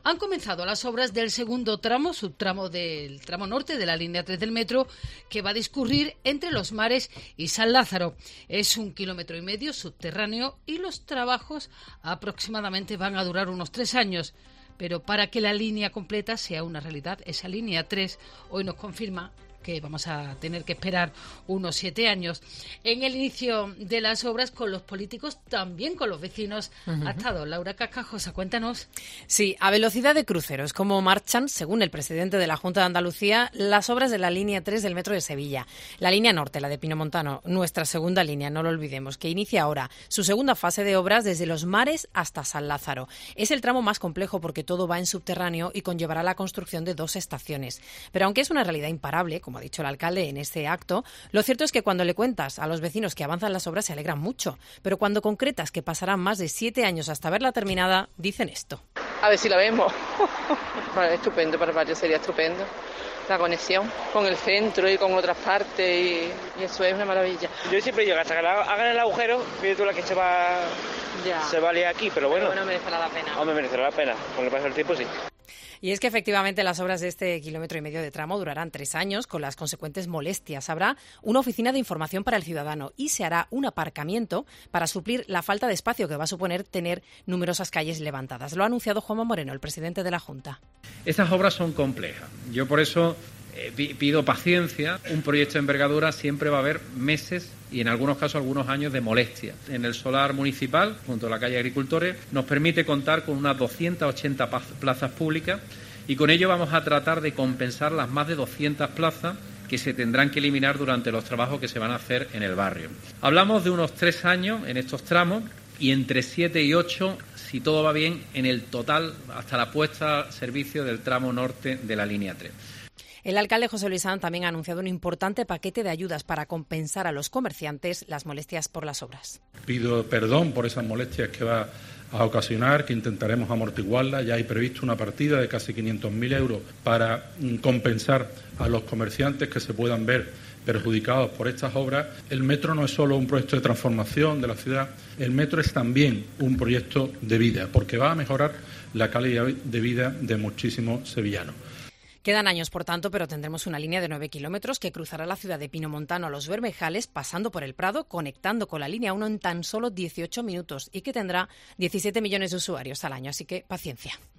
Han comenzado las obras del segundo tramo, subtramo del tramo norte de la línea 3 del metro, que va a discurrir entre Los Mares y San Lázaro. Es 1,5 kilómetros subterráneo y los trabajos aproximadamente van a durar unos 3 años. Pero para que la línea completa sea una realidad, esa línea 3 hoy nos confirma que vamos a tener que esperar unos 7 años. En el inicio de las obras, con los políticos, también con los vecinos, ha estado Laura Cascajosa. Cuéntanos. Sí, a velocidad de cruceros, como marchan, según el presidente de la Junta de Andalucía, las obras de la línea 3 del metro de Sevilla. La línea norte, la de Pinomontano, nuestra segunda línea, no lo olvidemos, que inicia ahora su segunda fase de obras desde Los Mares hasta San Lázaro. Es el tramo más complejo porque todo va en subterráneo y conllevará la construcción de 2 estaciones. Pero aunque es una realidad imparable, como ha dicho el alcalde en este acto, lo cierto es que cuando le cuentas a los vecinos que avanzan las obras se alegran mucho, pero cuando concretas que pasarán más de 7 años hasta verla terminada, dicen esto. A ver si la vemos. Bueno, estupendo, para el barrio sería estupendo. La conexión con el centro y con otras partes y eso es una maravilla. Yo siempre digo, hasta que hagan el agujero, fíjate tú la que se va a liar aquí, pero bueno. Pero bueno, merecerá la pena. Hombre, merecerá la pena, con el paso del tiempo sí. Y es que efectivamente las obras de este 1,5 kilómetros de tramo durarán 3 años con las consecuentes molestias. Habrá una oficina de información para el ciudadano y se hará un aparcamiento para suplir la falta de espacio que va a suponer tener numerosas calles levantadas. Lo ha anunciado Juanma Moreno, el presidente de la Junta. Estas obras son complejas. Yo por eso pido paciencia. Un proyecto de envergadura siempre va a haber meses y en algunos casos algunos años de molestia. En el solar municipal, junto a la calle Agricultores, nos permite contar con unas 280 plazas públicas y con ello vamos a tratar de compensar las más de 200 plazas que se tendrán que eliminar durante los trabajos que se van a hacer en el barrio. Hablamos de unos 3 años en estos tramos y entre 7 y 8, si todo va bien, en el total hasta la puesta a servicio del tramo norte de la línea 3. El alcalde José Luis Sanz también ha anunciado un importante paquete de ayudas para compensar a los comerciantes las molestias por las obras. Pido perdón por esas molestias que va a ocasionar, que intentaremos amortiguarlas. Ya hay previsto una partida de casi 500.000 euros para compensar a los comerciantes que se puedan ver perjudicados por estas obras. El metro no es solo un proyecto de transformación de la ciudad, el metro es también un proyecto de vida, porque va a mejorar la calidad de vida de muchísimos sevillanos. Quedan años, por tanto, pero tendremos una línea de 9 kilómetros que cruzará la ciudad de Pinomontano a Los Bermejales, pasando por el Prado, conectando con la línea 1 en tan solo 18 minutos y que tendrá 17 millones de usuarios al año. Así que paciencia.